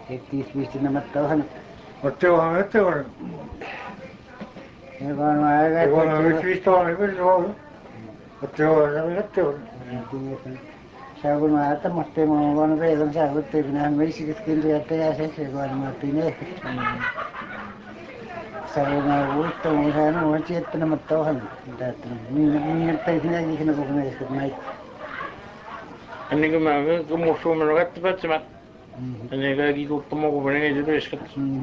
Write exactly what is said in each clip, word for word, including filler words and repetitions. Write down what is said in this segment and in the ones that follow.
Ettiis viistinyt mattohan. Otteohan etteohan. Ja kun mä aika Ja kun että on tuo. yksi viistoon, niin kyllä on. Otteohan se etteohan. Sa kun mä että mutta mä voin vielä saa kutti minä missikin työ tehdä se kun mä tinne. Sa mä uitto mun sa no on tietty mattohan. Tätä niin niin että ei sinä ikinä kokonaista näin. Ennen kuin mä kun mun suomen katto päätsemät. Ennen kuin kiikuttomo kun menee työskat.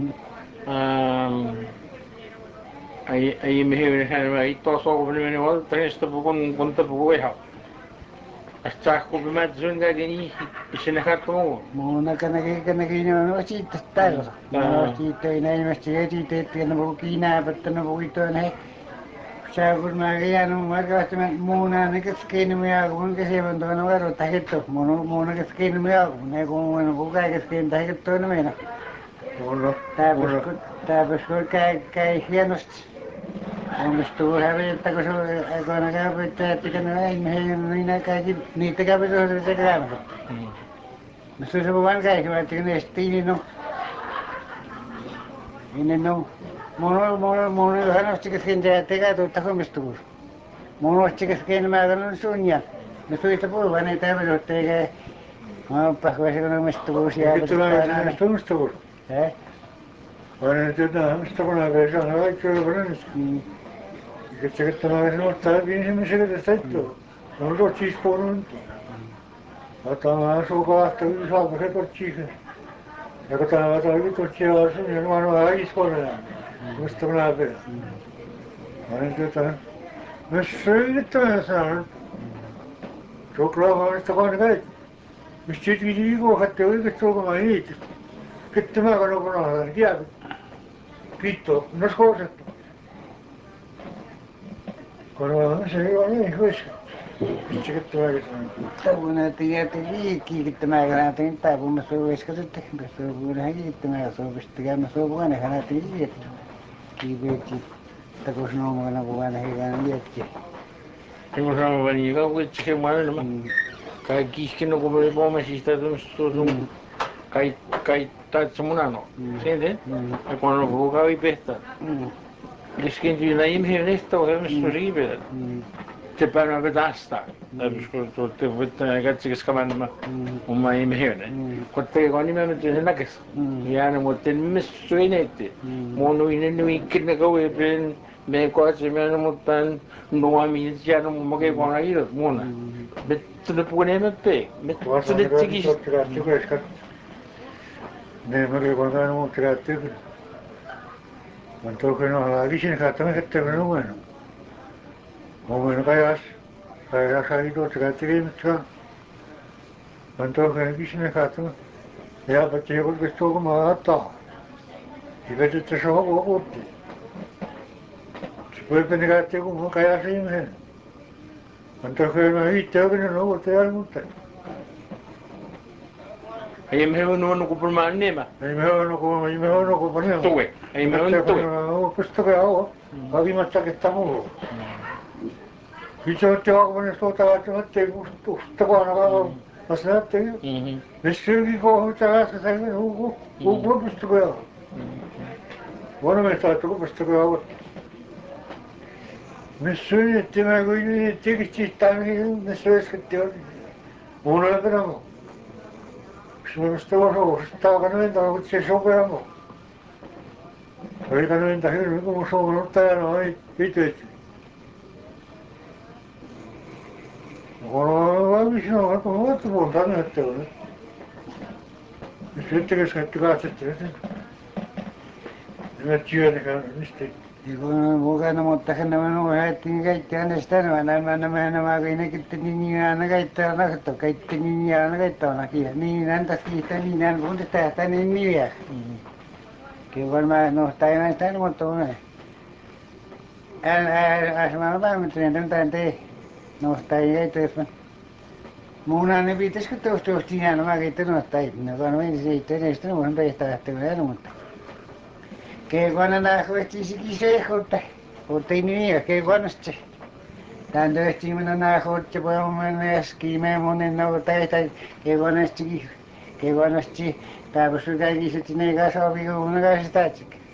Ai ai mihin hän vai itse soo kun menee valta heistä pukun kunta puku ihan. Asta kun mä tsun kädeni isinä katto. Mulla näkänäkin näkänäkin on siitä täällä. Mä oon siitä ei näin mä siitä teet no kiinaa pattana puitoon he. Sa kun mä jäänyt mä katsoin muuna näköskin mä kun käsivän tuon vero tähetto. Mun muuna käskin mä ne kun mun kuka käskin tähetto no meina. Tää pyskö tää pyskö käy käy hienosti. Onnistuu hävittää kun se aikoina käy pitää että ne ei meidän niin näkääkin niitä käy se käymässä. No se on vaan käy että ne stiin no. Ennen no. Mun on mun on mun on hienosti käskin tehdä tuota komistuus. Mun on käskin mä olen sunja. No suista puhua niin tämä eikä. Mä oon pakkoisin kun komistuus ja pitää komistuus. Eh? Vaan nyt jotain mistä kun näkee se on kaikki on paremmin. Että että mä sen ottaa viimeisen se tettu. No to siis puhunut. Ata mä asuu kahta yli saako se totsi. Ja kun tämä on yli totsi asu niin mä oon aina iskoinen. Mistä kun näkee. Vaan nyt jotain. Mä söittämään sanon. Suklaa vaan sitä vaan kaikki. Mistä sitten viikko katsoa oikeasti sulkemaan niitä. Sitten mä kanon punaisen kiepit. Kitto, no skoosettu. Kun on se ei ole niin hyvä. Mistä kitto mä käsin. Kun ne tiedät viikkiä tämä kannatin tai kun mä suu viskasit mä suu kun hän kiitti mä suu pistäkää mä suu kun hän tiedät. Kiipeetti. Että kun sinun mukana kun hän heikään lietki. Tengo sama bani ka ku chike mana nama. Kai kiskin no ko bome sista tum sun kai kai ta semuna no. Sente? E quando vou ka i pesta. Kiskin tu na im he nesta o hem suri be. Te para na dasta. Da bisko to te vutta ga chike skaman ma. O ma im he ne. Ko te ko ni me te na kes. Ya no mo ten mis suinete. Mo no ine no ikin na ko e ben me ko se me no mo tan no a mi ya no mo ke ko na iro mo na. Bet ne pone me pe. Bet ne tigi. Ne mä ke ko na mo trate. Manto que no la dicen que también este bueno bueno. Como bueno kayas. Kayas ahí to trate que mucha. Manto que dicen que también. Ya bachche ko que esto como ata. Y vete te so ko ko. Después de negarte como kayas ahí me. Manto que no hay te que no te al mundo. Ai me no no ko por man ne ma. Ai me no ko ai me no ko ponemos. Tuwe. Ai me no tuwe. No, questo che ho. Oggi ma sta che stiamo. Dice che ho come sto tagliando te gusto. Sto qua no. Ma se te. Mhm. Nessuno ko ta sa sa u u u questo che ho. Buono me sta tu questo che ho. Nessuno ti ma guidi ti che ci sta nessuno che ti ho. Uno è bravo. Sono sto sto ganando c'è sopra. Oiga, no ventaja, como somos no está no hay, viste. Bueno, va a mí no, como va tu montana este, ¿no? Siente que se te gasta este. No chido de cara, viste. Ja kun mukana mutta hän on haettiin käyttäjän sitä no nämä nämä nämä kuin kitti niin aina käyttää nakto käytti niin aina käyttää nakia niin anta siitä niin hän kun tästä niin niä. Kyllä mä no tai näin sitä mutta on. Än än mä oon valmistanut tämän tämän tee. No tai ei tässä. Muuna ne pitäisikö tuosta tuosta siinä mä kiitin no tai no kun meni siitä niin sitten mun peistä lähtee mutta. Che quando questi si chiese corte, corte in mia, che quando c'è. Tanto è che non ha corte poi non è schime, non è no testa, che quando c'è, che quando c'è, Cá, pues tú que aquí se tiene que saber que uno que se está chica.